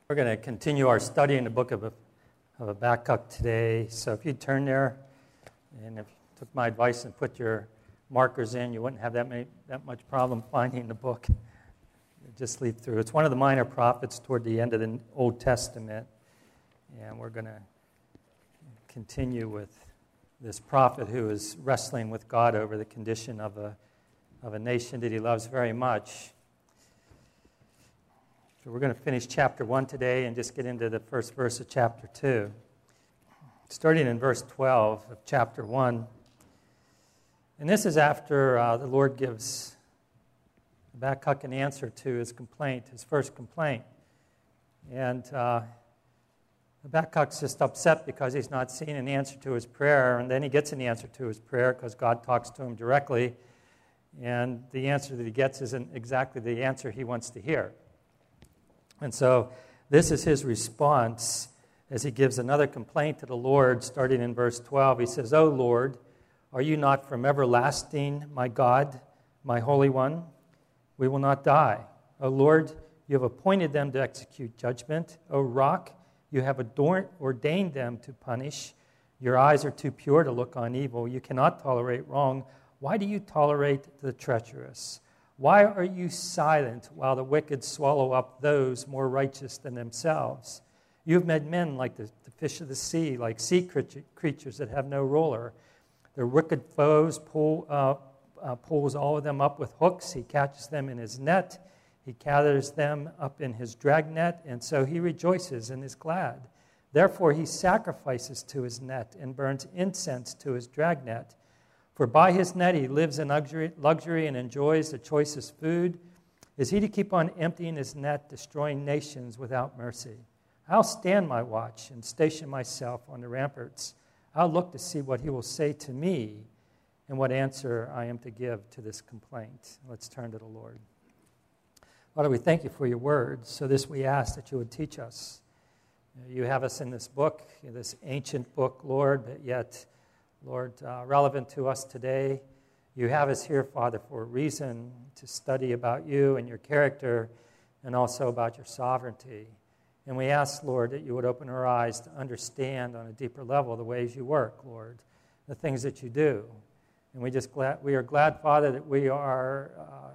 We're going to continue our study in the book of Habakkuk today. So if you turn there, and if you took my advice and put your markers in, you wouldn't have that much problem finding the book. Just leaf through. It's one of the minor prophets toward the end of the Old Testament. And we're going to continue with this prophet who is wrestling with God over the condition of a nation that he loves very much. So we're going to finish chapter 1 today and just get into the first verse of chapter 2. Starting in verse 12 of chapter 1. And this is after the Lord gives Habakkuk an answer to his complaint, his first complaint. And Habakkuk's just upset because he's not seeing an answer to his prayer. And then he gets an answer to his prayer because God talks to him directly. And the answer that he gets isn't exactly the answer he wants to hear. And so this is his response as he gives another complaint to the Lord, starting in verse 12. He says, "O Lord, are you not from everlasting, my God, my Holy One? We will not die. O Lord, you have appointed them to execute judgment. O Rock, you have ordained them to punish. Your eyes are too pure to look on evil. You cannot tolerate wrong. Why do you tolerate the treacherous? Why are you silent while the wicked swallow up those more righteous than themselves? You have made men like the fish of the sea, like sea creatures that have no ruler. Their wicked foes pulls all of them up with hooks. He catches them in his net. He gathers them up in his dragnet, and so he rejoices and is glad. Therefore he sacrifices to his net and burns incense to his dragnet. For by his net he lives in luxury and enjoys the choicest food. Is he to keep on emptying his net, destroying nations without mercy? I'll stand my watch and station myself on the ramparts. I'll look to see what he will say to me and what answer I am to give to this complaint." Let's turn to the Lord. Father, we thank you for your word. So this we ask that you would teach us. You have us in this book, this ancient book, Lord, but yet, Lord, relevant to us today. You have us here, Father, for a reason to study about you and your character and also about your sovereignty. And we ask, Lord, that you would open our eyes to understand on a deeper level the ways you work, Lord, the things that you do. And we are glad, Father, that we are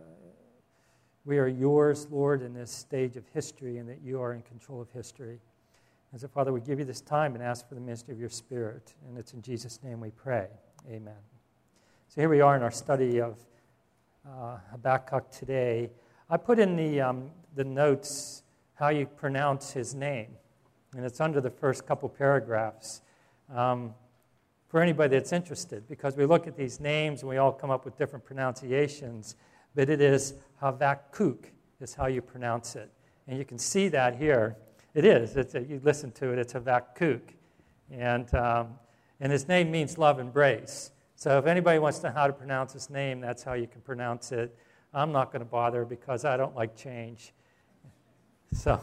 yours, Lord, in this stage of history and that you are in control of history. And so, Father, we give you this time and ask for the ministry of your Spirit. And it's in Jesus' name we pray. Amen. So here we are in our study of Habakkuk today. I put in the notes how you pronounce his name. And it's under the first couple paragraphs for anybody that's interested. Because we look at these names and we all come up with different pronunciations. But it is Habakkuk is how you pronounce it. And you can see that here. It is. You listen to it. It's Habakkuk. And his name means love embrace. So if anybody wants to know how to pronounce his name, that's how you can pronounce it. I'm not going to bother because I don't like change. So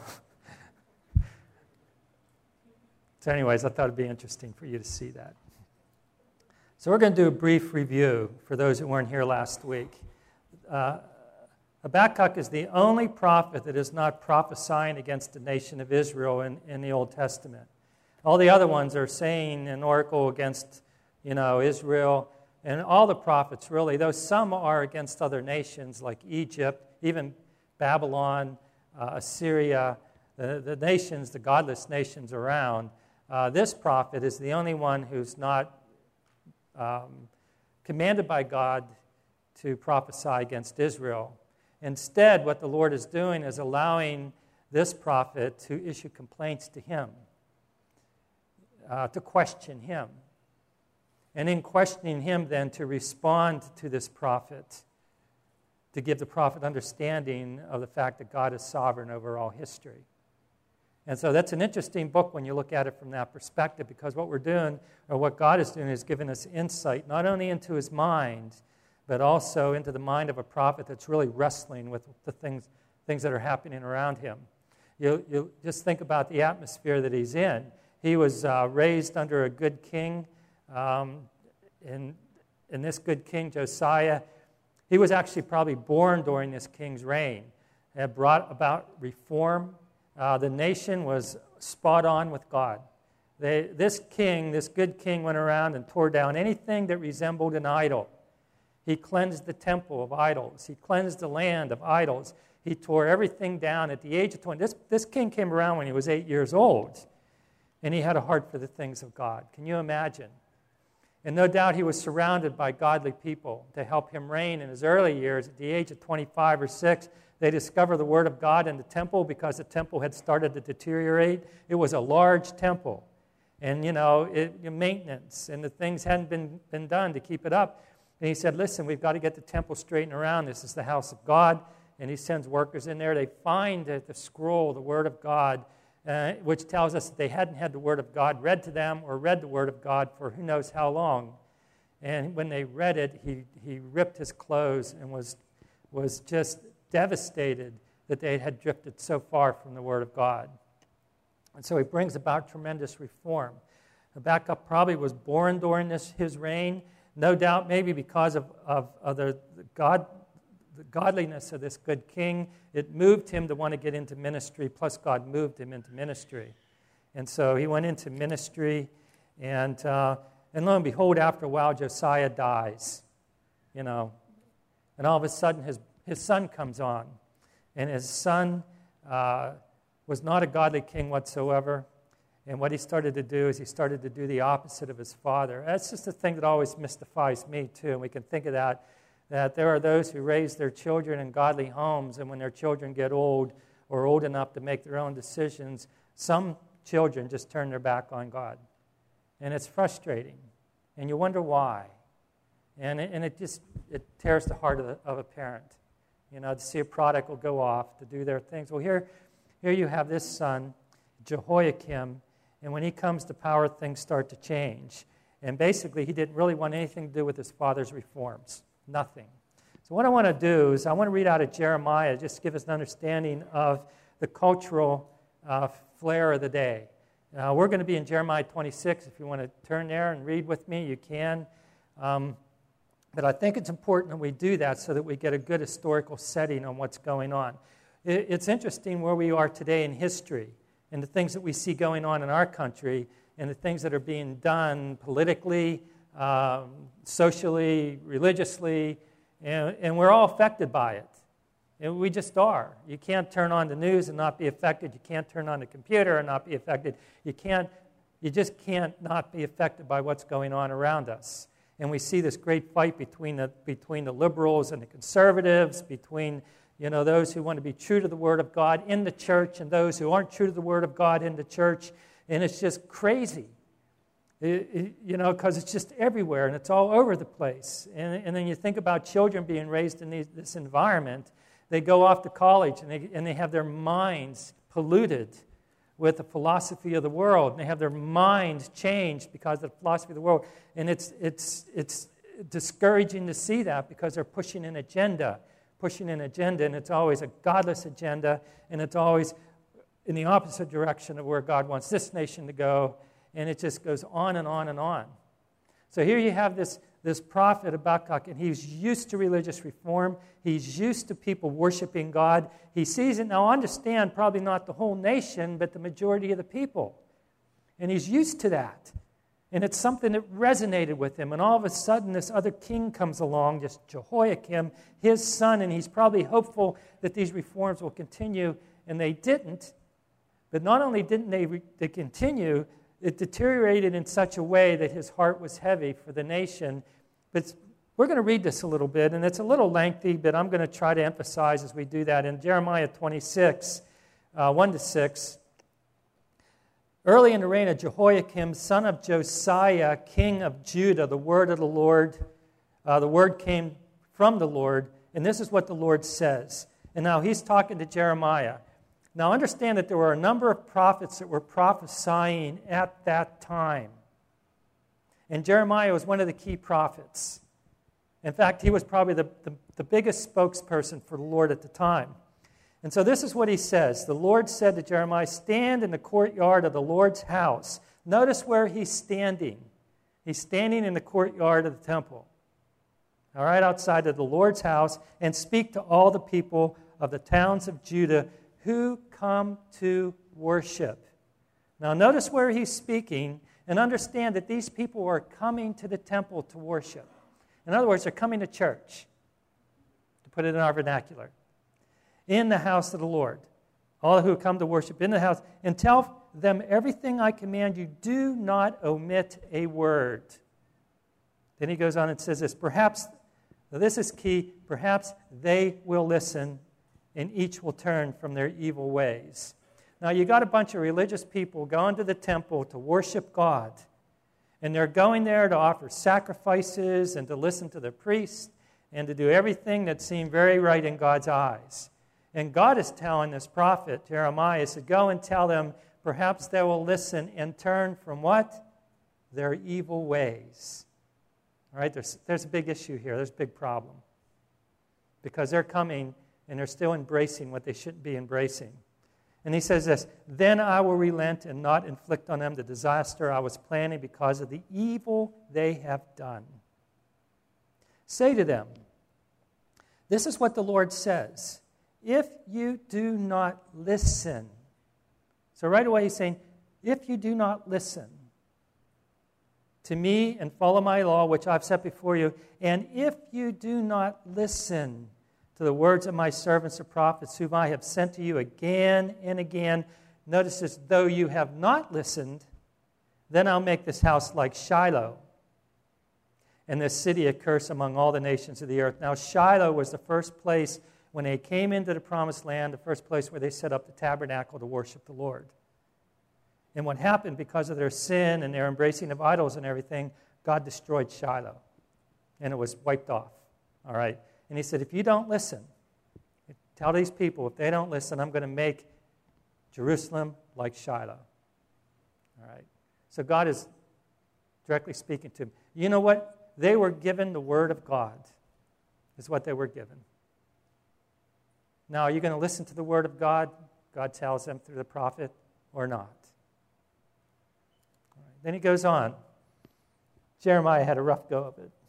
anyways, I thought it'd be interesting for you to see that. So we're going to do a brief review for those who weren't here last week. Habakkuk is the only prophet that is not prophesying against the nation of Israel in the Old Testament. All the other ones are saying an oracle against, Israel. And all the prophets, really, though some are against other nations like Egypt, even Babylon, Assyria, the nations, the godless nations around, this prophet is the only one who's not commanded by God to prophesy against Israel. Instead, what the Lord is doing is allowing this prophet to issue complaints to him, to question him. And in questioning him, then, to respond to this prophet, to give the prophet understanding of the fact that God is sovereign over all history. And so that's an interesting book when you look at it from that perspective, because what we're doing, or what God is doing, is giving us insight not only into his mind, but also into the mind of a prophet that's really wrestling with the things that are happening around him. You just think about the atmosphere that he's in. He was raised under a good king, and this good king, Josiah, he was actually probably born during this king's reign. It brought about reform the nation was spot on with God. This good king, went around and tore down anything that resembled an idol. He cleansed the temple of idols. He cleansed the land of idols. He tore everything down at the age of 20. This king came around when he was 8 years old, and he had a heart for the things of God. Can you imagine? And no doubt he was surrounded by godly people to help him reign in his early years. At the age of 25 or 6, they discovered the Word of God in the temple because the temple had started to deteriorate. It was a large temple. And, maintenance and the things hadn't been done to keep it up. And he said, listen, we've got to get the temple straightened around. This is the house of God. And he sends workers in there. They find the scroll, the Word of God, which tells us that they hadn't had the Word of God read to them or read the Word of God for who knows how long. And when they read it, he ripped his clothes and was just devastated that they had drifted so far from the Word of God. And so he brings about tremendous reform. Habakkuk probably was born during his reign, no doubt maybe because of the godliness of this good king. It moved him to want to get into ministry, plus God moved him into ministry. And so he went into ministry, and lo and behold, after a while, Josiah dies, and all of a sudden his son comes on, and his son was not a godly king whatsoever. And what he started to do is he started to do the opposite of his father. That's just the thing that always mystifies me, too. And we can think of that there are those who raise their children in godly homes, and when their children get old or old enough to make their own decisions, some children just turn their back on God. And it's frustrating. And you wonder why. And it tears the heart of a parent, to see a prodigal go off to do their things. Well, here you have this son, Jehoiakim, and when he comes to power, things start to change. And basically, he didn't really want anything to do with his father's reforms. Nothing. So what I want to do is I want to read out of Jeremiah, just to give us an understanding of the cultural flair of the day. We're going to be in Jeremiah 26. If you want to turn there and read with me, you can. But I think it's important that we do that so that we get a good historical setting on what's going on. It's interesting where we are today in history and the things that we see going on in our country and the things that are being done politically, socially, religiously, and we're all affected by it. And we just are. You can't turn on the news and not be affected. You can't turn on the computer and not be affected. You just can't not be affected by what's going on around us. And we see this great fight between the liberals and the conservatives, between those who want to be true to the Word of God in the church and those who aren't true to the Word of God in the church. And it's just crazy, because it's just everywhere and it's all over the place. And then you think about children being raised in this environment. They go off to college and they have their minds polluted with the philosophy of the world. And they have their minds changed because of the philosophy of the world. And it's discouraging to see that because they're pushing an agenda, and it's always a godless agenda, and it's always in the opposite direction of where God wants this nation to go, and it just goes on and on and on. So here you have this prophet Habakkuk, and he's used to religious reform. He's used to people worshiping God. He sees it. Now understand, probably not the whole nation, but the majority of the people. And he's used to that. And it's something that resonated with him. And all of a sudden, this other king comes along, just Jehoiakim, his son, and he's probably hopeful that these reforms will continue, and they didn't. But not only didn't they continue, it deteriorated in such a way that his heart was heavy for the nation. But we're going to read this a little bit, and it's a little lengthy, but I'm going to try to emphasize as we do that. In Jeremiah 26, 1-6, early in the reign of Jehoiakim, son of Josiah, king of Judah, the word of the Lord, the word came from the Lord, and this is what the Lord says. And now he's talking to Jeremiah. Now understand that there were a number of prophets that were prophesying at that time. And Jeremiah was one of the key prophets. In fact, he was probably the biggest spokesperson for the Lord at the time. And so this is what he says. The Lord said to Jeremiah, stand in the courtyard of the Lord's house. Notice where he's standing. He's standing in the courtyard of the temple. All right, outside of the Lord's house, and speak to all the people of the towns of Judah who come to worship. Now notice where he's speaking, and understand that these people are coming to the temple to worship. In other words, they're coming to church, to put it in our vernacular, in the house of the Lord. All who come to worship in the house, and tell them everything I command you. Do not omit a word. Then he goes on and says this, perhaps, this is key, perhaps they will listen and each will turn from their evil ways. Now you got a bunch of religious people going to the temple to worship God. And they're going there to offer sacrifices and to listen to the priest and to do everything that seemed very right in God's eyes. And God is telling this prophet, Jeremiah, to go and tell them, perhaps they will listen and turn from what? Their evil ways. All right, there's a big issue here. There's a big problem. Because they're coming and they're still embracing what they shouldn't be embracing. And he says this, then I will relent and not inflict on them the disaster I was planning because of the evil they have done. Say to them, this is what the Lord says, if you do not listen. So right away he's saying, if you do not listen to me and follow my law, which I've set before you, and if you do not listen to the words of my servants, the prophets, whom I have sent to you again and again, notice this, though you have not listened, then I'll make this house like Shiloh, and this city a curse among all the nations of the earth. Now Shiloh was the first place when they came into the promised land, the first place where they set up the tabernacle to worship the Lord. And what happened because of their sin and their embracing of idols and everything, God destroyed Shiloh. And it was wiped off. All right. And he said, if you don't listen, tell these people, if they don't listen, I'm going to make Jerusalem like Shiloh. All right. So God is directly speaking to them. You know what? They were given the word of God, is what they were given. Now, are you going to listen to the word of God? God tells them through the prophet, or not? All right. Then he goes on. Jeremiah had a rough go of it.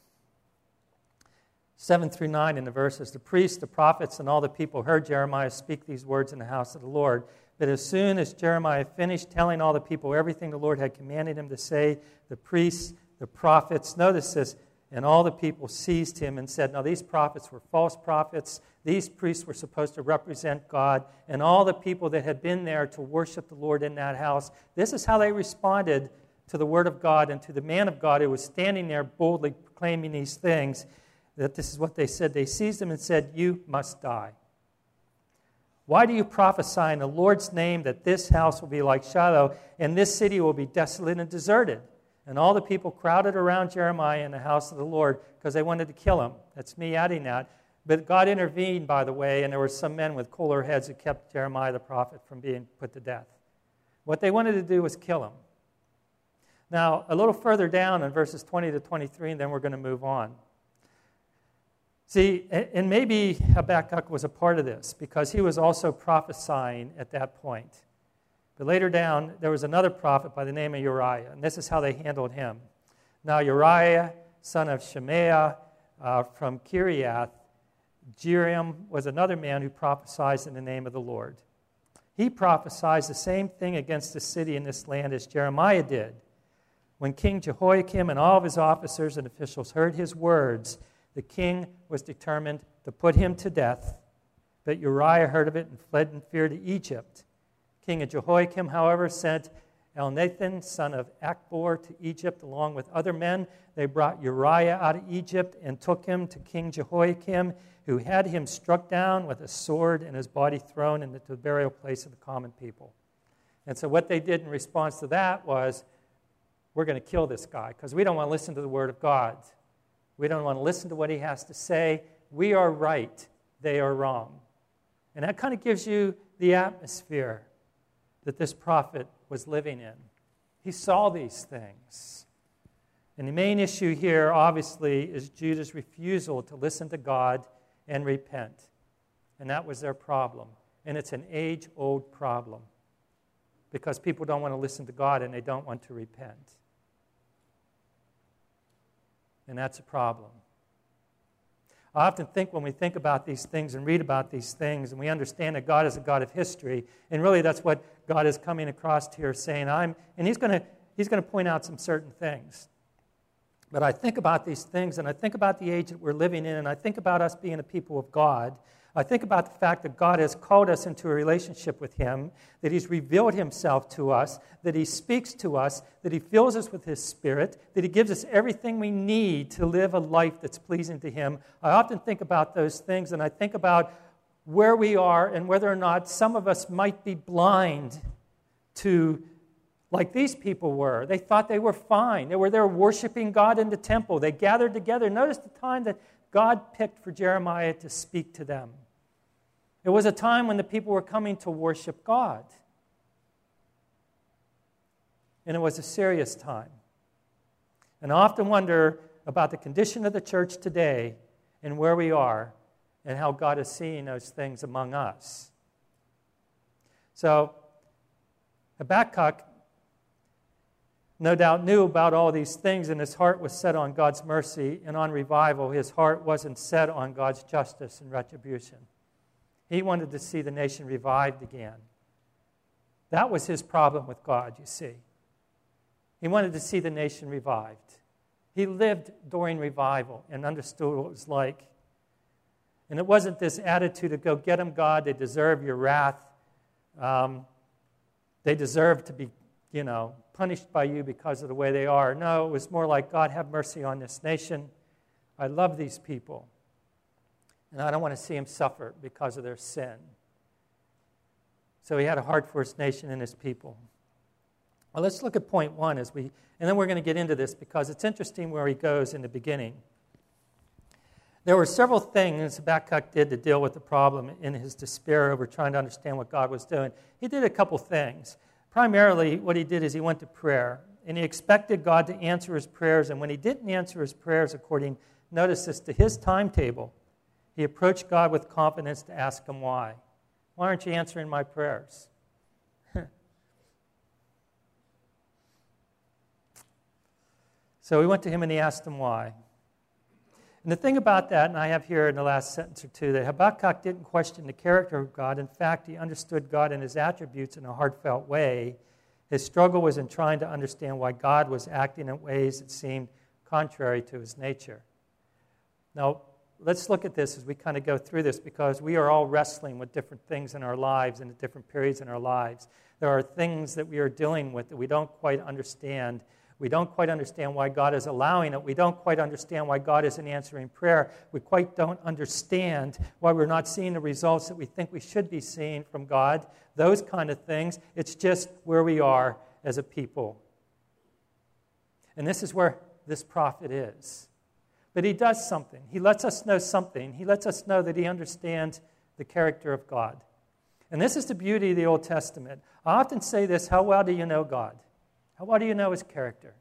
7 through 9 in the verses, the priests, the prophets, and all the people heard Jeremiah speak these words in the house of the Lord. But as soon as Jeremiah finished telling all the people everything the Lord had commanded him to say, the priests, the prophets, notice this, and all the people seized him and said, now these prophets were false prophets. These priests were supposed to represent God. And all the people that had been there to worship the Lord in that house, this is how they responded to the word of God and to the man of God who was standing there boldly proclaiming these things. That this is what they said. They seized him and said, you must die. Why do you prophesy in the Lord's name that this house will be like Shiloh and this city will be desolate and deserted? And all the people crowded around Jeremiah in the house of the Lord because they wanted to kill him. That's me adding that. But God intervened, by the way, and there were some men with cooler heads who kept Jeremiah the prophet from being put to death. What they wanted to do was kill him. Now, a little further down in verses 20 to 23, and then we're going to move on. See, and maybe Habakkuk was a part of this because he was also prophesying at that point. But later down, there was another prophet by the name of Uriah, and this is how they handled him. Now Uriah, son of Shemaiah from Kiriath, Jearim was another man who prophesied in the name of the Lord. He prophesied the same thing against the city in this land as Jeremiah did. When King Jehoiakim and all of his officers and officials heard his words, the king was determined to put him to death. But Uriah heard of it and fled in fear to Egypt. King Jehoiakim, however, sent Elnathan, son of Achbor, to Egypt along with other men. They brought Uriah out of Egypt and took him to King Jehoiakim, who had him struck down with a sword and his body thrown into the burial place of the common people. And so what they did in response to that was, we're going to kill this guy because we don't want to listen to the word of God. We don't want to listen to what he has to say. We are right. They are wrong. And that kind of gives you the atmosphere that this prophet was living in. He saw these things. And the main issue here, obviously, is Judah's refusal to listen to God and repent. And that was their problem. And it's an age-old problem because people don't want to listen to God and they don't want to repent. And that's a problem. I often think when we think about these things and read about these things, and we understand that God is a God of history, and really that's what God is coming across here saying, and He's going to point out some certain things. But I think about these things, and I think about the age that we're living in, and I think about us being a people of God. I think about the fact that God has called us into a relationship with Him, that He's revealed Himself to us, that He speaks to us, that He fills us with His Spirit, that He gives us everything we need to live a life that's pleasing to Him. I often think about those things, and I think about where we are and whether or not some of us might be blind to, like these people were. They thought they were fine. They were there worshiping God in the temple. They gathered together. Notice the time that God picked for Jeremiah to speak to them. It was a time when the people were coming to worship God. And it was a serious time. And I often wonder about the condition of the church today and where we are and how God is seeing those things among us. So, Habakkuk no doubt knew about all these things, and his heart was set on God's mercy and on revival. His heart wasn't set on God's justice and retribution. He wanted to see the nation revived again. That was his problem with God, you see. He wanted to see the nation revived. He lived during revival and understood what it was like. And it wasn't this attitude of, go get them, God, they deserve your wrath. They deserve to be, punished by you because of the way they are. No, it was more like, God, have mercy on this nation. I love these people. And I don't want to see them suffer because of their sin. So he had a heart for his nation and his people. Well, let's look at point one and then we're going to get into this because it's interesting where he goes in the beginning. There were several things Habakkuk did to deal with the problem in his despair over trying to understand what God was doing. He did a couple things. Primarily, what he did is he went to prayer, and he expected God to answer his prayers, and when he didn't answer his prayers notice this, to his timetable, he approached God with confidence to ask him why. Why aren't you answering my prayers? So he went to him and he asked him why. And the thing about that, and I have here in the last sentence or two, that Habakkuk didn't question the character of God. In fact, he understood God and his attributes in a heartfelt way. His struggle was in trying to understand why God was acting in ways that seemed contrary to his nature. Now, let's look at this as we kind of go through this because we are all wrestling with different things in our lives and at different periods in our lives. There are things that we are dealing with that we don't quite understand. We don't quite understand why God is allowing it. We don't quite understand why God isn't answering prayer. We quite don't understand why we're not seeing the results that we think we should be seeing from God. Those kind of things. It's just where we are as a people. And this is where this prophet is. But he does something. He lets us know something. He lets us know that he understands the character of God. And this is the beauty of the Old Testament. I often say this, how well do you know God? How well do you know his character?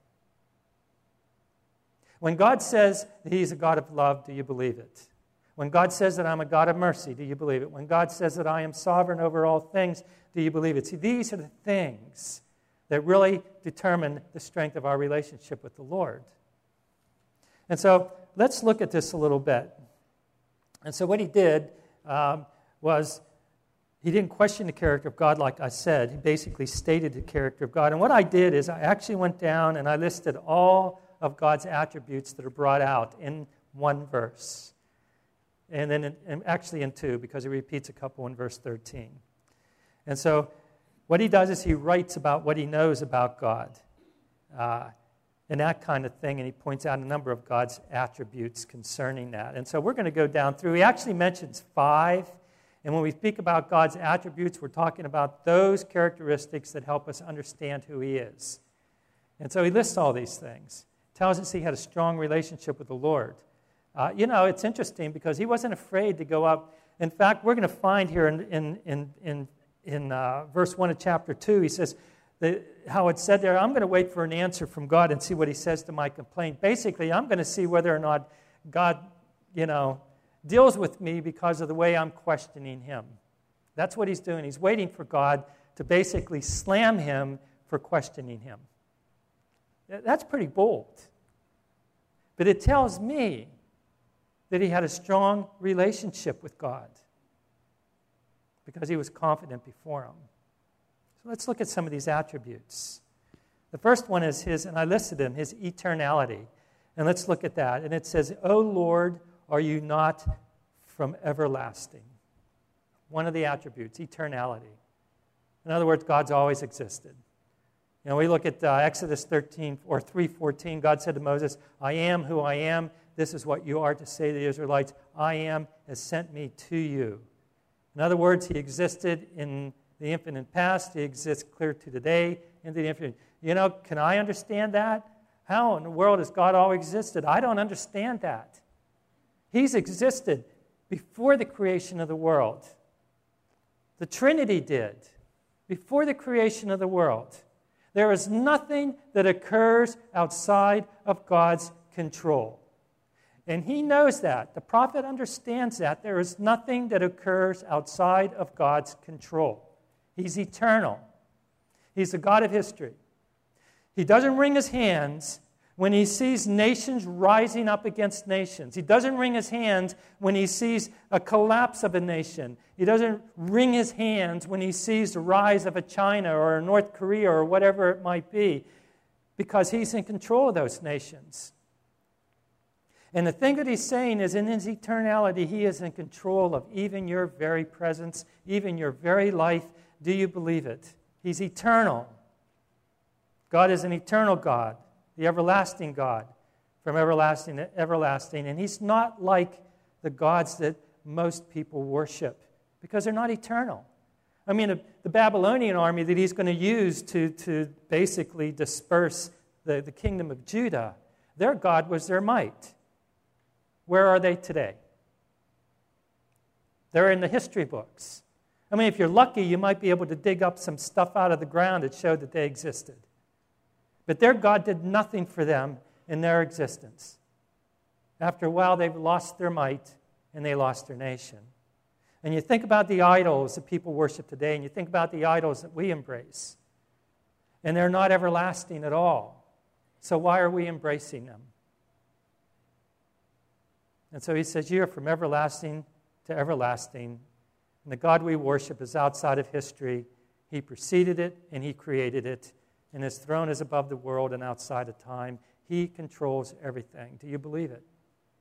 When God says that he's a God of love, do you believe it? When God says that I'm a God of mercy, do you believe it? When God says that I am sovereign over all things, do you believe it? See, these are the things that really determine the strength of our relationship with the Lord. And so let's look at this a little bit. And so what he did was he didn't question the character of God like I said. He basically stated the character of God. And what I did is I actually went down and I listed all of God's attributes that are brought out in one verse. And then actually in two, because he repeats a couple in verse 13. And so what he does is he writes about what he knows about God and that kind of thing, and he points out a number of God's attributes concerning that. And so we're going to go down through. He actually mentions 5. And when we speak about God's attributes, we're talking about those characteristics that help us understand who he is. And so he lists all these things. Tells us he had a strong relationship with the Lord. It's interesting because he wasn't afraid to go up. In fact, we're going to find here in verse 1 of chapter 2, he says, how it said there, I'm going to wait for an answer from God and see what he says to my complaint. Basically, I'm going to see whether or not God, deals with me because of the way I'm questioning him. That's what he's doing. He's waiting for God to basically slam him for questioning him. That's pretty bold. But it tells me that he had a strong relationship with God because he was confident before him. So let's look at some of these attributes. The first one is his, and I listed him, his eternality. And let's look at that. And it says, O Lord, are you not from everlasting? One of the attributes, eternality. In other words, God's always existed. You know, we look at Exodus 13 or 3:14. God said to Moses, I am who I am. This is what you are to say to the Israelites. I am has sent me to you. In other words, he existed in the infinite past. He exists clear to today into the infinite. You know, can I understand that? How in the world has God always existed? I don't understand that. He's existed before the creation of the world. The Trinity did. Before the creation of the world. There is nothing that occurs outside of God's control. And he knows that. The prophet understands that. There is nothing that occurs outside of God's control. He's eternal. He's the God of history. He doesn't wring his hands when he sees nations rising up against nations. He doesn't wring his hands when he sees a collapse of a nation. He doesn't wring his hands when he sees the rise of a China or a North Korea or whatever it might be, because he's in control of those nations. And the thing that he's saying is in his eternality, he is in control of even your very presence, even your very life. Do you believe it? He's eternal. God is an eternal God, the everlasting God, from everlasting to everlasting. And he's not like the gods that most people worship, because they're not eternal. I mean, the Babylonian army that he's going to use to basically disperse the kingdom of Judah, their God was their might. Where are they today? They're in the history books. I mean, if you're lucky, you might be able to dig up some stuff out of the ground that showed that they existed. But their God did nothing for them in their existence. After a while, they've lost their might and they lost their nation. And you think about the idols that people worship today, and you think about the idols that we embrace, and they're not everlasting at all. So why are we embracing them? And so he says, you are from everlasting to everlasting. And the God we worship is outside of history. He preceded it and he created it. And his throne is above the world and outside of time. He controls everything. Do you believe it?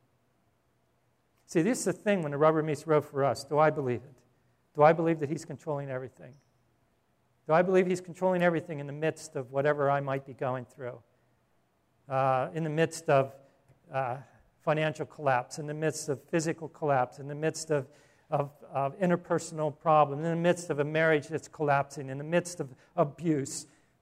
See, this is the thing when the rubber meets the road for us. Do I believe it? Do I believe that he's controlling everything? Do I believe he's controlling everything in the midst of whatever I might be going through? In the midst of financial collapse, in the midst of physical collapse, in the midst of interpersonal problems, in the midst of a marriage that's collapsing, in the midst of abuse,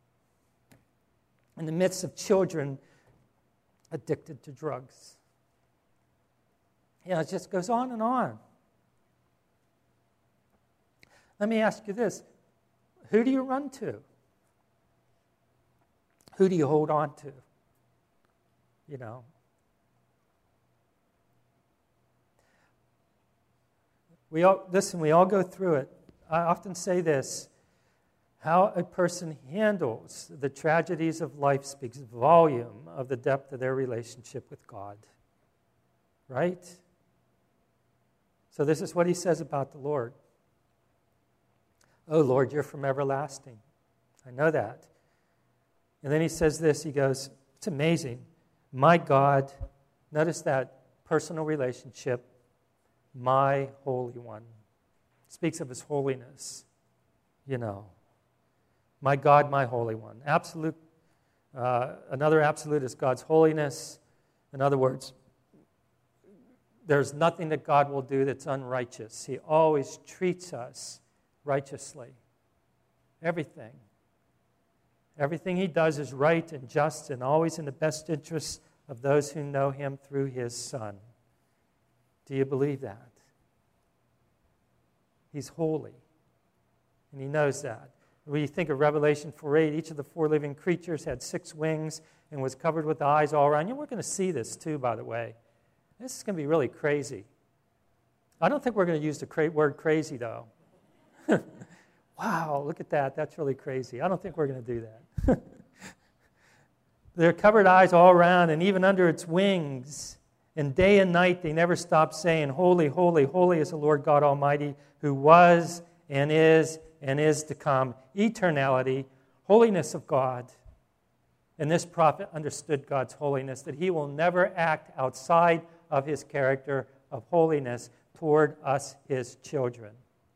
in the midst of children addicted to drugs. You know, it just goes on and on. Let me ask you this. Who do you run to? Who do you hold on to? You know. We all go through it. I often say this. How a person handles the tragedies of life speaks volume of the depth of their relationship with God. Right? So this is what he says about the Lord. Oh, Lord, you're from everlasting. I know that. And then he says this. He goes, it's amazing. My God, notice that personal relationship, my Holy One. Speaks of his holiness, you know. My God, my Holy One. Absolute. Another absolute is God's holiness. In other words, there's nothing that God will do that's unrighteous. He always treats us righteously. Everything. Everything he does is right and just and always in the best interest of those who know him through his Son. Do you believe that? He's holy, and he knows that. When you think of Revelation 4:8, each of the four living creatures had 6 wings and was covered with eyes all around. We're going to see this too, by the way. This is going to be really crazy. I don't think we're going to use the word crazy, though. Wow, look at that. That's really crazy. I don't think we're going to do that. They're covered eyes all around, and even under its wings. And day and night they never stop saying, Holy, holy, holy is the Lord God Almighty, who was and is to come. Eternality, holiness of God. And this prophet understood God's holiness, that he will never act outside of his character of holiness toward us, his children.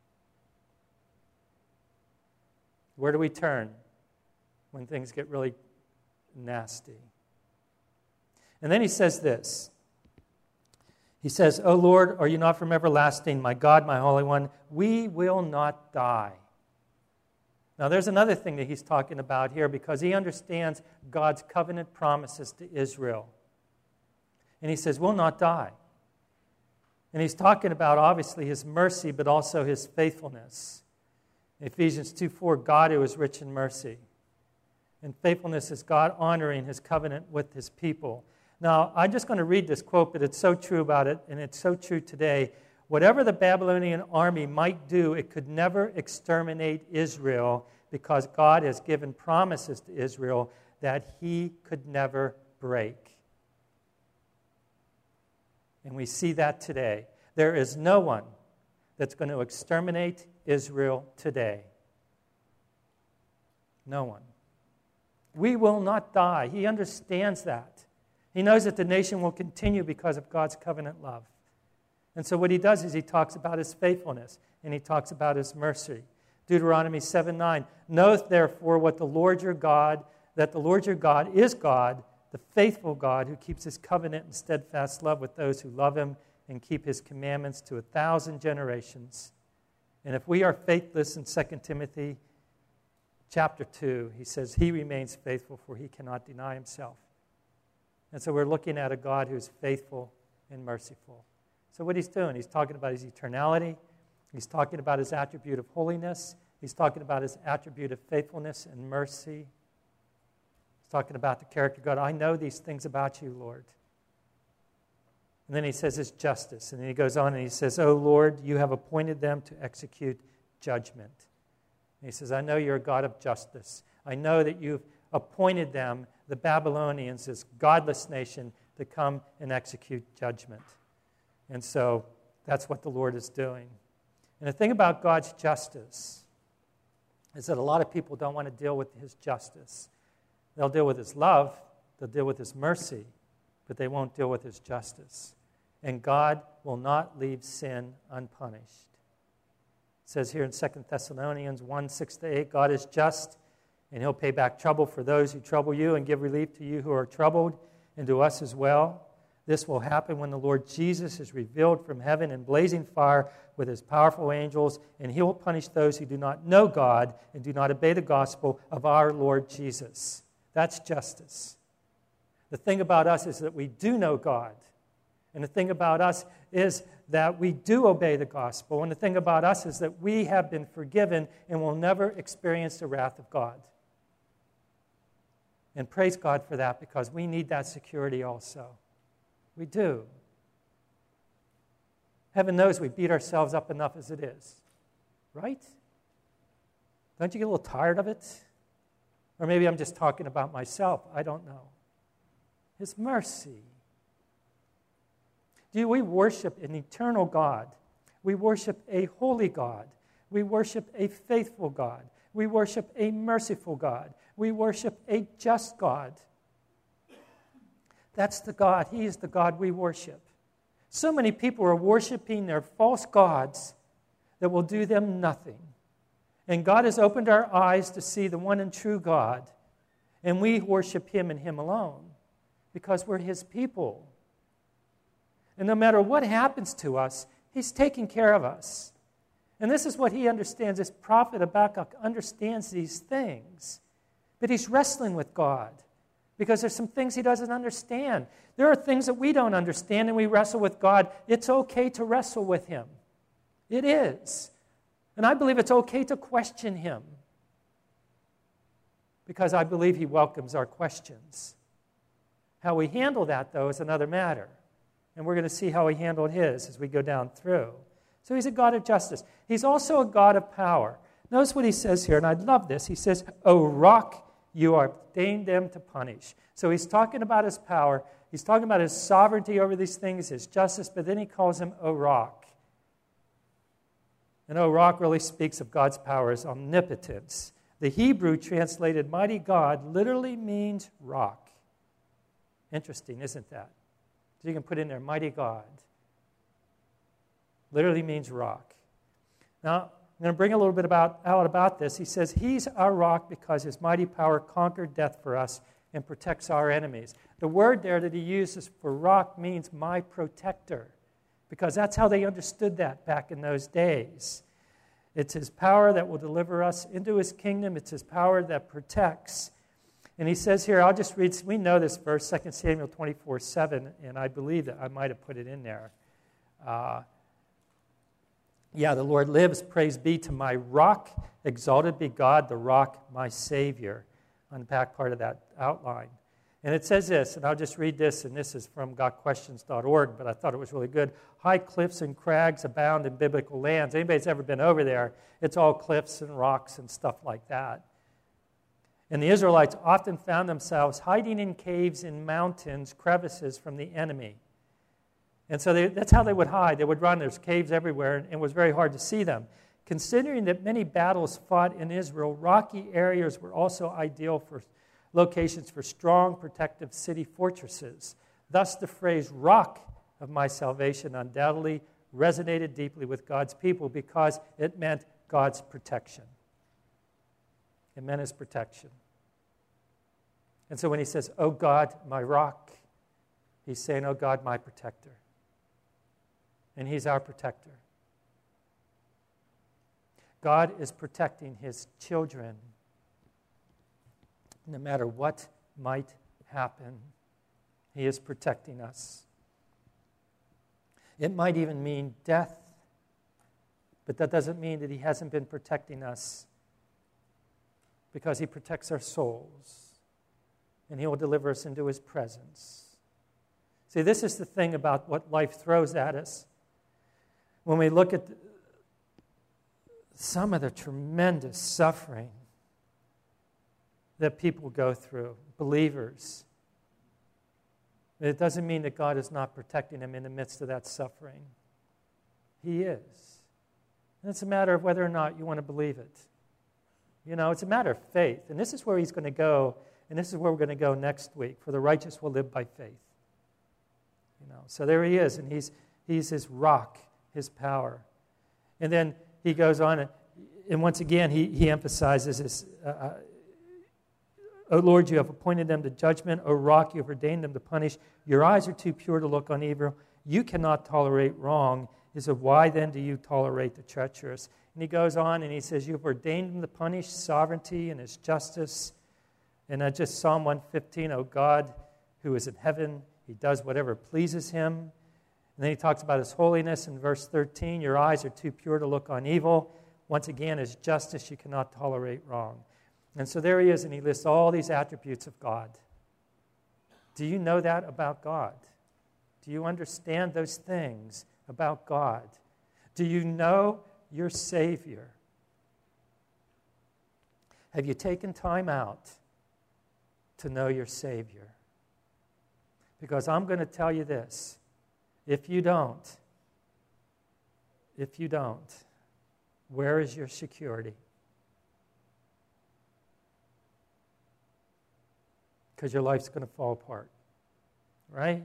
Where do we turn when things get really nasty? And then he says this. He says, O Lord, are you not from everlasting, my God, my Holy One? We will not die. Now, there's another thing that he's talking about here, because he understands God's covenant promises to Israel. And he says, we'll not die. And he's talking about, obviously, his mercy, but also his faithfulness. In Ephesians 2:4, God who is rich in mercy. And faithfulness is God honoring his covenant with his people. Now, I'm just going to read this quote, but it's so true about it, and it's so true today. Whatever the Babylonian army might do, it could never exterminate Israel, because God has given promises to Israel that he could never break. And we see that today. There is no one that's going to exterminate Israel today. No one. We will not die. He understands that. He knows that the nation will continue because of God's covenant love. And so what he does is he talks about his faithfulness, and he talks about his mercy. Deuteronomy 7:9, know therefore what the Lord your God, that the Lord your God is God, the faithful God who keeps his covenant and steadfast love with those who love him and keep his commandments to 1,000 generations. And if we are faithless in 2 Timothy chapter 2, he says he remains faithful, for he cannot deny himself. And so we're looking at a God who is faithful and merciful. So what he's doing, he's talking about his eternality. He's talking about his attribute of holiness. He's talking about his attribute of faithfulness and mercy. He's talking about the character of God. I know these things about you, Lord. And then he says his justice. And then he goes on and he says, oh, Lord, you have appointed them to execute judgment. And he says, I know you're a God of justice. I know that you've appointed them, the Babylonians, this godless nation, to come and execute judgment. And so that's what the Lord is doing. And the thing about God's justice is that a lot of people don't want to deal with his justice. They'll deal with his love, they'll deal with his mercy, but they won't deal with his justice. And God will not leave sin unpunished. It says here in 2 Thessalonians 1:6-8, God is just, and he'll pay back trouble for those who trouble you and give relief to you who are troubled, and to us as well. This will happen when the Lord Jesus is revealed from heaven in blazing fire with his powerful angels, and he will punish those who do not know God and do not obey the gospel of our Lord Jesus. That's justice. The thing about us is that we do know God. And the thing about us is that we do obey the gospel. And the thing about us is that we have been forgiven and will never experience the wrath of God. And praise God for that, because we need that security also. We do. Heaven knows we beat ourselves up enough as it is. Right? Don't you get a little tired of it? Or maybe I'm just talking about myself. I don't know. His mercy. We worship an eternal God. We worship a holy God. We worship a faithful God. We worship a merciful God. We worship a just God. That's the God. He is the God we worship. So many people are worshiping their false gods that will do them nothing. And God has opened our eyes to see the one and true God. And we worship him and him alone, because we're his people. And no matter what happens to us, he's taking care of us. And this is what he understands. This prophet Habakkuk understands these things. But he's wrestling with God, because there's some things he doesn't understand. There are things that we don't understand, and we wrestle with God. It's okay to wrestle with him. It is. And I believe it's okay to question him, because I believe he welcomes our questions. How we handle that, though, is another matter. And we're going to see how he handled his as we go down through. So he's a God of justice. He's also a God of power. Notice what he says here, and I love this. He says, O rock, you ordained them to punish. So he's talking about his power. He's talking about his sovereignty over these things, his justice, but then he calls him O Rock. And O Rock really speaks of God's power as omnipotence. The Hebrew translated mighty God literally means rock. Interesting, isn't that? So you can put in there, mighty God. Literally means rock. Now, I'm going to bring a little bit out about this. He says, he's our rock because his mighty power conquered death for us and protects our enemies. The word there that he uses for rock means my protector, because that's how they understood that back in those days. It's his power that will deliver us into his kingdom. It's his power that protects. And he says here, I'll just read, we know this verse, 2 Samuel 24:7, and I believe that I might have put it in there. The Lord lives, praise be to my rock, exalted be God, the rock, my Savior, on the back part of that outline. And it says this, and I'll just read this, and this is from gotquestions.org, but I thought it was really good. High cliffs and crags abound in biblical lands. Anybody's ever been over there, it's all cliffs and rocks and stuff like that. And the Israelites often found themselves hiding in caves in mountains, crevices from the enemy. And so that's how they would hide. They would run. There's caves everywhere, and it was very hard to see them. Considering that many battles fought in Israel, rocky areas were also ideal for locations for strong, protective city fortresses. Thus, the phrase rock of my salvation undoubtedly resonated deeply with God's people because it meant God's protection. It meant his protection. And so when he says, oh God, my rock, he's saying, oh God, my protector. And he's our protector. God is protecting his children. No matter what might happen, he is protecting us. It might even mean death, but that doesn't mean that he hasn't been protecting us, because he protects our souls, and he will deliver us into his presence. See, this is the thing about what life throws at us. When we look at some of the tremendous suffering that people go through, believers, it doesn't mean that God is not protecting them in the midst of that suffering. He is. And it's a matter of whether or not you want to believe it. You know, it's a matter of faith. And this is where he's going to go, and this is where we're going to go next week. For the righteous will live by faith. You know, so there he is, and he's his rock, his power. And then he goes on, and once again, he emphasizes this. O Lord, you have appointed them to judgment. O rock, you have ordained them to punish. Your eyes are too pure to look on evil. You cannot tolerate wrong. He said, why then do you tolerate the treacherous? And he goes on and he says, you've ordained them to punish sovereignty and his justice. And just Psalm 115, O God, who is in heaven, he does whatever pleases him. And then he talks about his holiness in verse 13. Your eyes are too pure to look on evil. Once again, his justice, you cannot tolerate wrong. And so there he is, and he lists all these attributes of God. Do you know that about God? Do you understand those things about God? Do you know your Savior? Have you taken time out to know your Savior? Because I'm going to tell you this. If you don't, where is your security? Because your life's going to fall apart, right?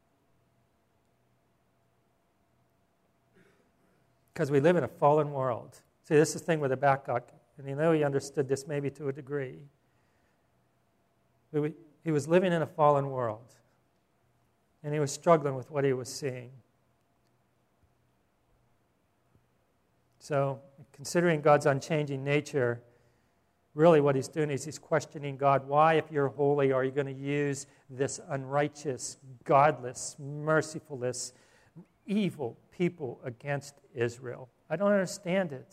Because we live in a fallen world. See, this is the thing with Habakkuk, and you know he understood this maybe to a degree. He was living in a fallen world, and he was struggling with what he was seeing. So, considering God's unchanging nature, really what he's doing is he's questioning God. Why, if you're holy, are you going to use this unrighteous, godless, mercifulness, evil people against Israel? I don't understand it.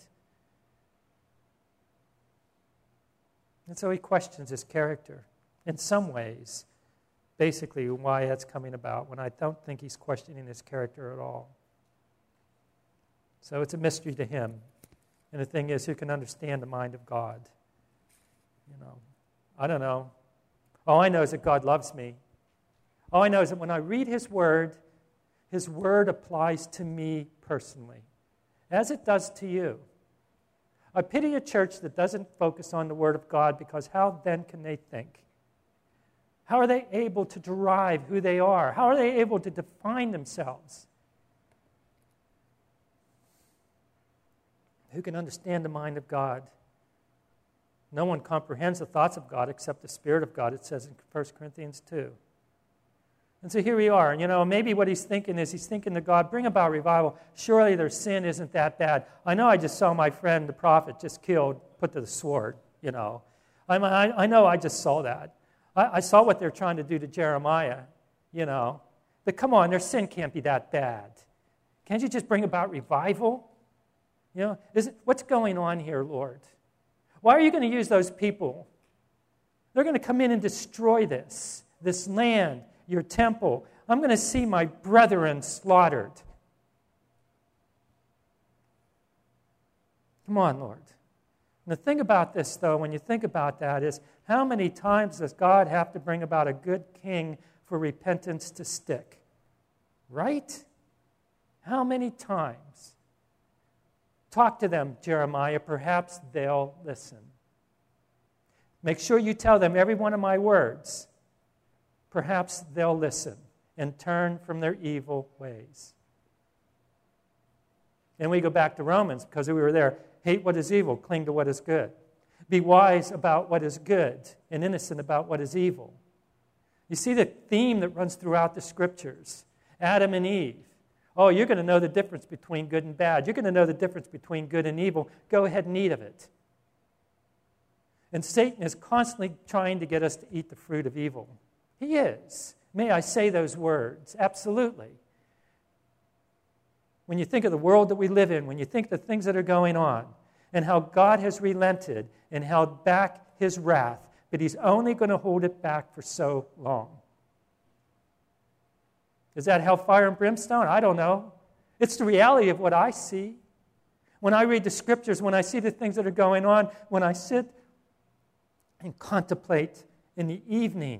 And so he questions his character. In some ways, basically why that's coming about, when I don't think he's questioning his character at all. So it's a mystery to him. And the thing is, who can understand the mind of God? You know, I don't know. All I know is that God loves me. All I know is that when I read His Word applies to me personally, as it does to you. I pity a church that doesn't focus on the Word of God, because how then can they think? How are they able to derive who they are? How are they able to define themselves? Who can understand the mind of God? No one comprehends the thoughts of God except the Spirit of God, it says in 1 Corinthians 2. And so here we are. Maybe what he's thinking is he's thinking to God, bring about revival. Surely their sin isn't that bad. I know I just saw my friend, the prophet, just killed, put to the sword, I know I just saw that. I saw what they're trying to do to Jeremiah, But come on, their sin can't be that bad. Can't you just bring about revival? What's going on here, Lord? Why are you going to use those people? They're going to come in and destroy this land, your temple. I'm going to see my brethren slaughtered. Come on, Lord. And the thing about this, though, when you think about that, is how many times does God have to bring about a good king for repentance to stick? Right? How many times? Talk to them, Jeremiah. Perhaps they'll listen. Make sure you tell them every one of my words. Perhaps they'll listen and turn from their evil ways. And we go back to Romans, because we were there. Hate what is evil, cling to what is good. Be wise about what is good and innocent about what is evil. You see the theme that runs throughout the Scriptures. Adam and Eve. Oh, you're going to know the difference between good and bad. You're going to know the difference between good and evil. Go ahead and eat of it. And Satan is constantly trying to get us to eat the fruit of evil. He is. May I say those words? Absolutely. When you think of the world that we live in, when you think of the things that are going on, and how God has relented and held back His wrath, but He's only going to hold it back for so long. Is that hellfire and brimstone? I don't know. It's the reality of what I see. When I read the Scriptures, when I see the things that are going on, when I sit and contemplate in the evening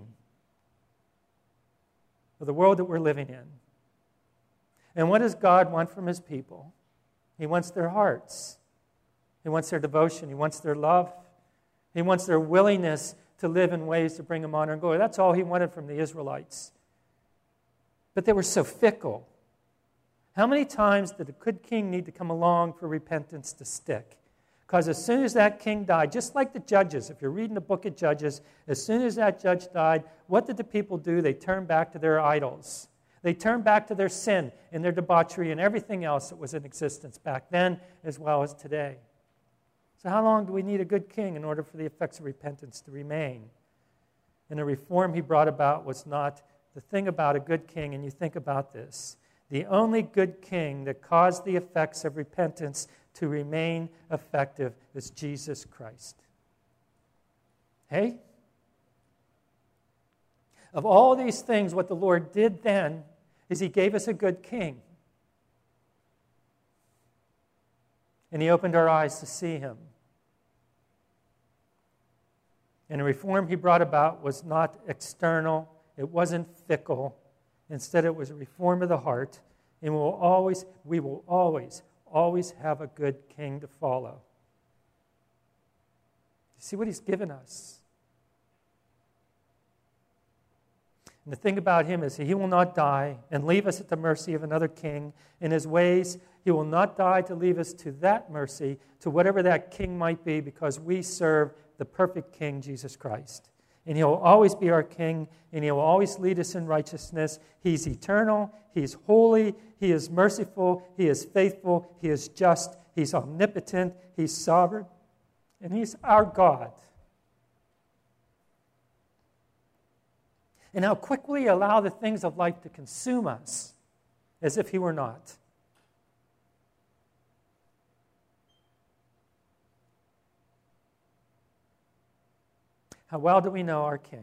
of the world that we're living in. And what does God want from His people? He wants their hearts. He wants their devotion. He wants their love. He wants their willingness to live in ways to bring Him honor and glory. That's all He wanted from the Israelites. But they were so fickle. How many times did a good king need to come along for repentance to stick? Because as soon as that king died, just like the judges, if you're reading the book of Judges, as soon as that judge died, what did the people do? They turned back to their idols. They turned back to their sin and their debauchery and everything else that was in existence back then as well as today. So how long do we need a good king in order for the effects of repentance to remain? And the reform he brought about was not the thing about a good king, and you think about this. The only good king that caused the effects of repentance to remain effective is Jesus Christ. Hey? Of all these things, what the Lord did then is He gave us a good king. And He opened our eyes to see Him. And the reform He brought about was not external. It wasn't fickle. Instead, it was a reform of the heart. And we will always have a good king to follow. You see what He's given us? And the thing about Him is He will not die and leave us at the mercy of another king. In His ways, He will not die to leave us to that mercy, to whatever that king might be, because we serve the perfect King, Jesus Christ. And He will always be our King, and He will always lead us in righteousness. He's eternal, He's holy, He is merciful, He is faithful, He is just, He's omnipotent, He's sovereign, and He's our God. And how quickly we allow the things of life to consume us as if He were not. How well do we know our King?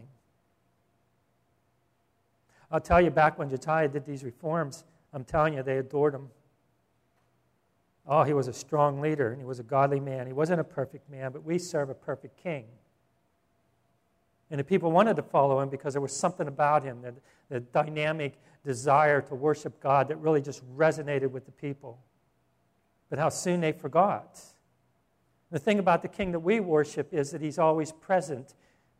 I'll tell you, back when Josiah did these reforms, I'm telling you, they adored him. Oh, he was a strong leader, and he was a godly man. He wasn't a perfect man, but we serve a perfect king. And the people wanted to follow him because there was something about him, the dynamic desire to worship God that really just resonated with the people. But how soon they forgot. The thing about the King that we worship is that he's always present.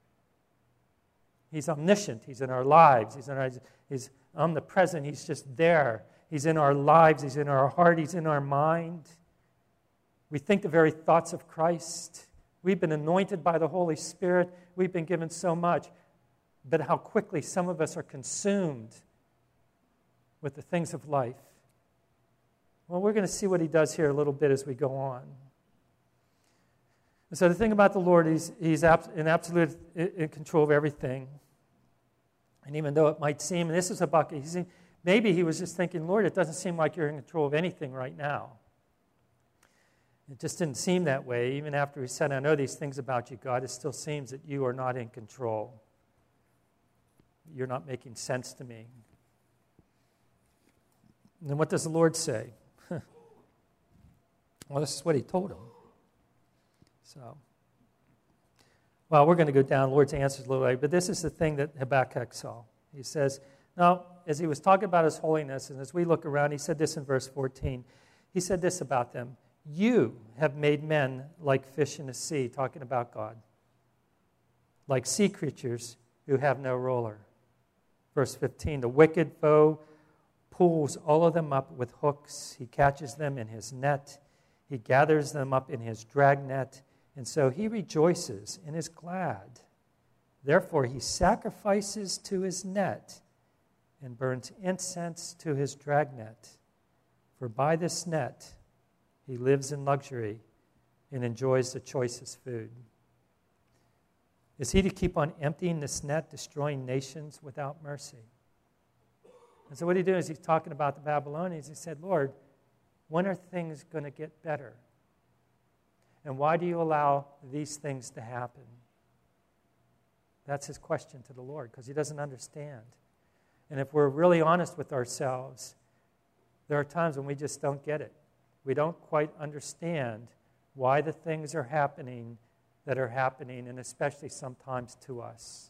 He's omniscient. He's in our lives. He's omnipresent. He's just there. He's in our lives. He's in our heart. He's in our mind. We think the very thoughts of Christ. We've been anointed by the Holy Spirit. We've been given so much. But how quickly some of us are consumed with the things of life. Well, we're going to see what he does here a little bit as we go on. And so the thing about the Lord, he's in absolute in control of everything. And even though it might seem, and this is Habakkuk, maybe he was just thinking, Lord, it doesn't seem like you're in control of anything right now. It just didn't seem that way. Even after he said, I know these things about you, God, it still seems that you are not in control. You're not making sense to me. And then what does the Lord say? Well, this is what he told him. So, well, we're going to go down. The Lord's answers a little later, but this is the thing that Habakkuk saw. He says, now, as he was talking about his holiness, and as we look around, he said this in verse 14. He said this about them. You have made men like fish in the sea, talking about God, like sea creatures who have no ruler. Verse 15, the wicked foe pulls all of them up with hooks. He catches them in his net. He gathers them up in his dragnet. And so he rejoices and is glad. Therefore he sacrifices to his net and burns incense to his dragnet. For by this net he lives in luxury and enjoys the choicest food. Is he to keep on emptying this net, destroying nations without mercy? And so what he's doing is he's talking about the Babylonians. He said, Lord, when are things going to get better? And why do you allow these things to happen? That's his question to the Lord, because he doesn't understand. And if we're really honest with ourselves, there are times when we just don't get it. We don't quite understand why the things are happening that are happening, and especially sometimes to us.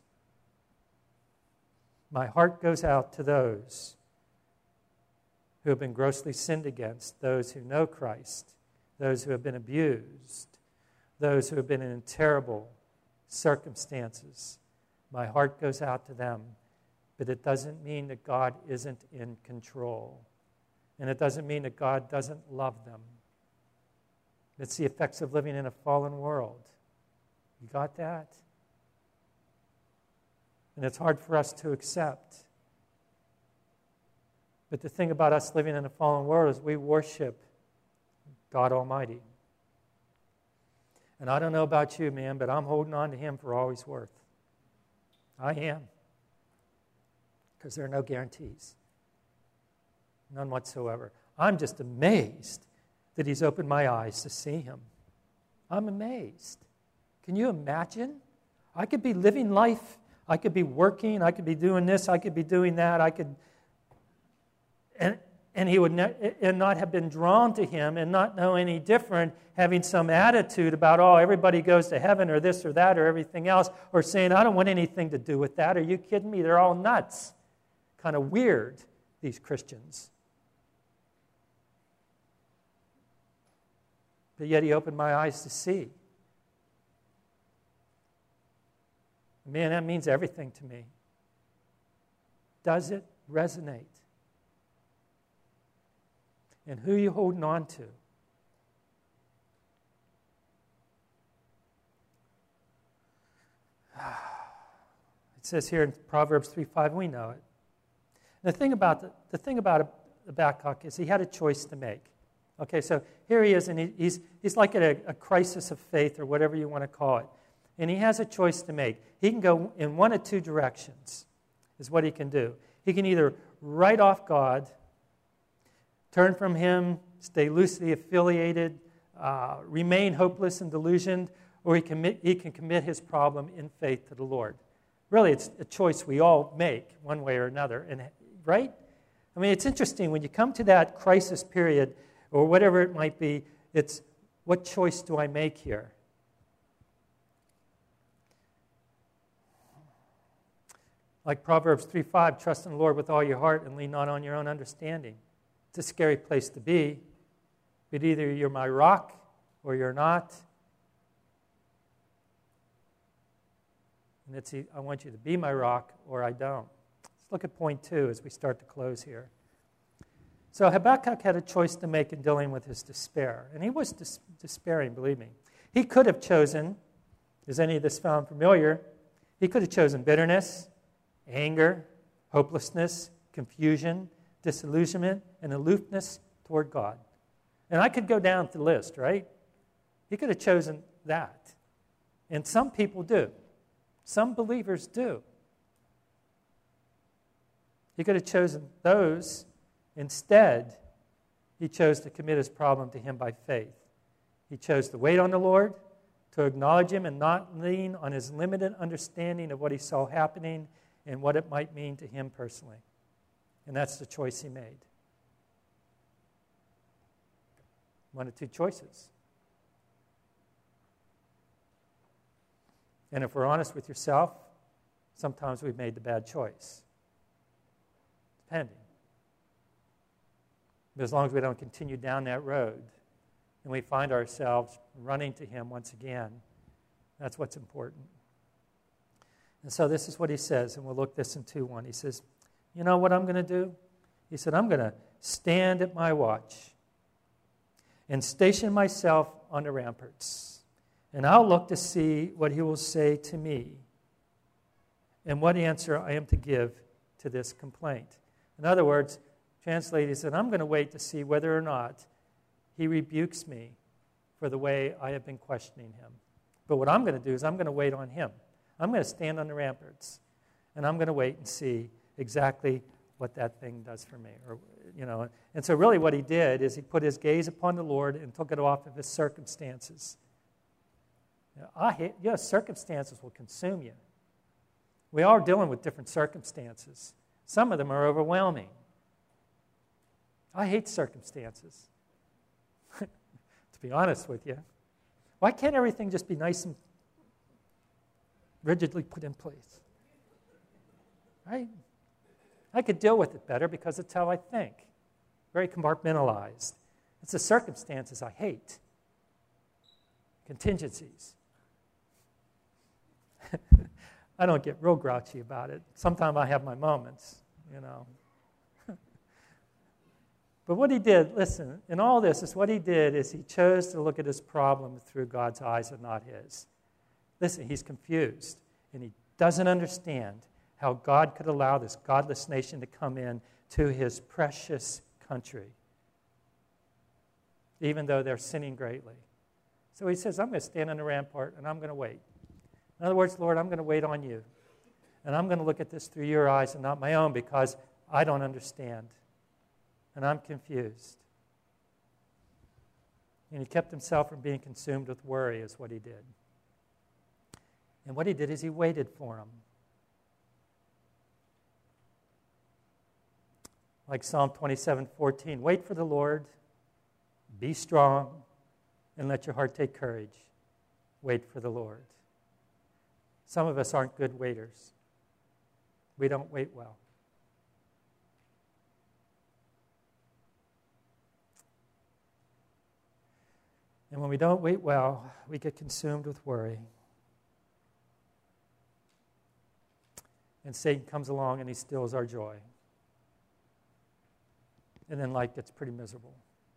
My heart goes out to those who have been grossly sinned against, those who know Christ, those who have been abused, those who have been in terrible circumstances. My heart goes out to them, but it doesn't mean that God isn't in control. And it doesn't mean that God doesn't love them. It's the effects of living in a fallen world. You got that? And it's hard for us to accept. But the thing about us living in a fallen world is we worship God Almighty. And I don't know about you, man, but I'm holding on to him for all he's worth. I am. Because there are no guarantees. None whatsoever. I'm just amazed that he's opened my eyes to see him. I'm amazed. Can you imagine? I could be living life. I could be working. I could be doing this. I could be doing that. I could... And he would not have been drawn to him and not know any different, having some attitude about, oh, everybody goes to heaven or this or that or everything else, or saying, I don't want anything to do with that. Are you kidding me? They're all nuts. Kind of weird, these Christians. But yet he opened my eyes to see. Man, that means everything to me. Does it resonate? And who are you holding on to? It says here in Proverbs 3:5, we know it. And the thing about Habakkuk is he had a choice to make. Okay, so here he is, and he's like at a crisis of faith, or whatever you want to call it. And he has a choice to make. He can go in one of two directions, is what he can do. He can either write off God, turn from him, stay loosely affiliated, remain hopeless and delusioned, or he can commit his problem in faith to the Lord. Really, it's a choice we all make one way or another, right? I mean, it's interesting when you come to that crisis period, or whatever it might be, it's what choice do I make here? Like Proverbs 3:5, trust in the Lord with all your heart and lean not on your own understanding. It's a scary place to be, but either you're my rock or you're not. And I want you to be my rock or I don't. Let's look at point 2 as we start to close here. So Habakkuk had a choice to make in dealing with his despair. And he was despairing, believe me. He could have chosen, is any of this found familiar? He could have chosen bitterness, anger, hopelessness, confusion, disillusionment, and aloofness toward God. And I could go down the list, right? He could have chosen that. And some people do. Some believers do. He could have chosen those. Instead, he chose to commit his problem to him by faith. He chose to wait on the Lord, to acknowledge him and not lean on his limited understanding of what he saw happening and what it might mean to him personally. And that's the choice he made. One of two choices. And if we're honest with yourself, sometimes we've made the bad choice. Depending. But as long as we don't continue down that road and we find ourselves running to him once again, that's what's important. And so this is what he says, and we'll look this in 2:1. He says, you know what I'm going to do? He said, I'm going to stand at my watch and station myself on the ramparts. And I'll look to see what he will say to me and what answer I am to give to this complaint. In other words, translated, he said, I'm going to wait to see whether or not he rebukes me for the way I have been questioning him. But what I'm going to do is I'm going to wait on him. I'm going to stand on the ramparts, and I'm going to wait and see exactly what that thing does for me. And so really what he did is he put his gaze upon the Lord and took it off of his circumstances. Circumstances will consume you. We all are dealing with different circumstances. Some of them are overwhelming. I hate circumstances, to be honest with you. Why can't everything just be nice and rigidly put in place? Right? I could deal with it better because it's how I think. Very compartmentalized. It's the circumstances I hate. Contingencies. I don't get real grouchy about it. Sometimes I have my moments, But what he did, listen, in all this, is what he did is he chose to look at his problem through God's eyes and not his. Listen, he's confused, and he doesn't understand how God could allow this godless nation to come in to his precious country, even though they're sinning greatly. So he says, I'm going to stand on the rampart, and I'm going to wait. In other words, Lord, I'm going to wait on you, and I'm going to look at this through your eyes and not my own because I don't understand. And I'm confused. And he kept himself from being consumed with worry is what he did. And what he did is he waited for him. Like Psalm 27:14, wait for the Lord, be strong, and let your heart take courage. Wait for the Lord. Some of us aren't good waiters. We don't wait well. And when we don't wait well, we get consumed with worry. And Satan comes along and he steals our joy. And then life gets pretty miserable.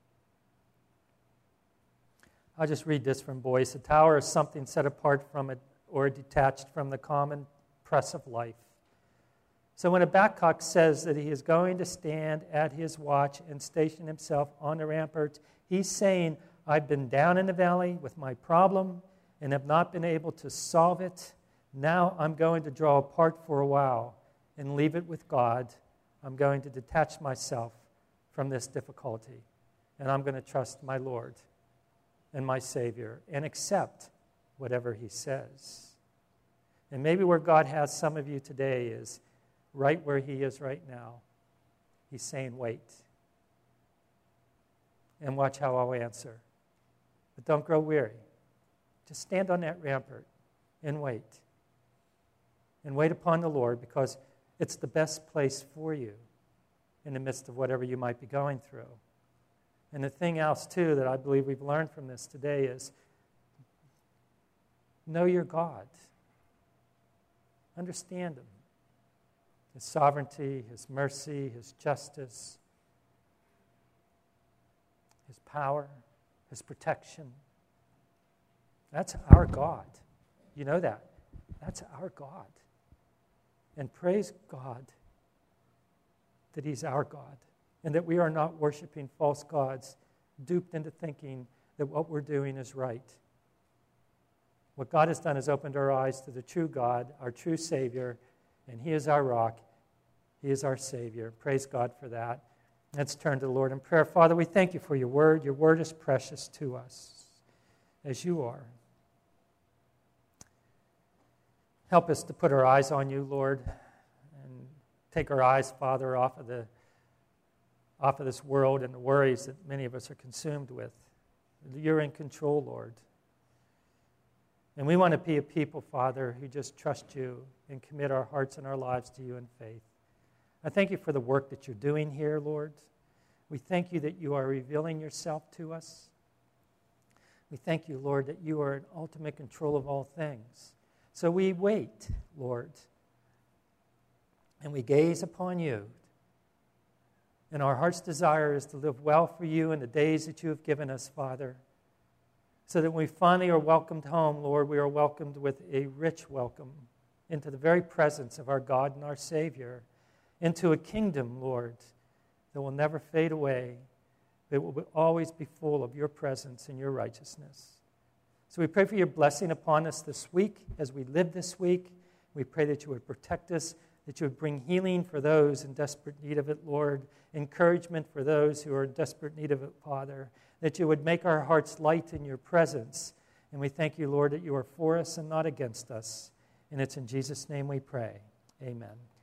I'll just read this from Boyce. A tower is something set apart from it or detached from the common press of life. So when Habakkuk says that he is going to stand at his watch and station himself on the ramparts, he's saying, I've been down in the valley with my problem and have not been able to solve it. Now I'm going to draw apart for a while and leave it with God. I'm going to detach myself from this difficulty, and I'm going to trust my Lord and my Savior and accept whatever he says. And maybe where God has some of you today is right where he is right now. He's saying, wait, and watch how I'll answer. But don't grow weary. Just stand on that rampart and wait. And wait upon the Lord, because It's the best place for you in the midst of whatever you might be going through. And the thing else, too, that I believe we've learned from this today is know your God. Understand Him. His sovereignty, His mercy, His justice, His power, His protection. That's our God. You know that. That's our God. And praise God that He's our God and that we are not worshiping false gods, duped into thinking that what we're doing is right. What God has done is opened our eyes to the true God, our true Savior, and He is our rock. He is our Savior. Praise God for that. Let's turn to the Lord in prayer. Father, we thank You for Your word. Your word is precious to us, as You are. Help us to put our eyes on You, Lord, and take our eyes, Father, off of this world and the worries that many of us are consumed with. You're in control, Lord. And we want to be a people, Father, who just trust You and commit our hearts and our lives to You in faith. I thank You for the work that You're doing here, Lord. We thank You that You are revealing Yourself to us. We thank You, Lord, that You are in ultimate control of all things. So we wait, Lord, and we gaze upon You. And our heart's desire is to live well for You in the days that You have given us, Father, so that when we finally are welcomed home, Lord, we are welcomed with a rich welcome into the very presence of our God and our Savior, into a kingdom, Lord, that will never fade away, but will always be full of Your presence and Your righteousness. So we pray for Your blessing upon us this week as we live this week. We pray that You would protect us, that You would bring healing for those in desperate need of it, Lord, encouragement for those who are in desperate need of it, Father, that You would make our hearts light in Your presence. And we thank You, Lord, that You are for us and not against us. And it's in Jesus' name we pray. Amen.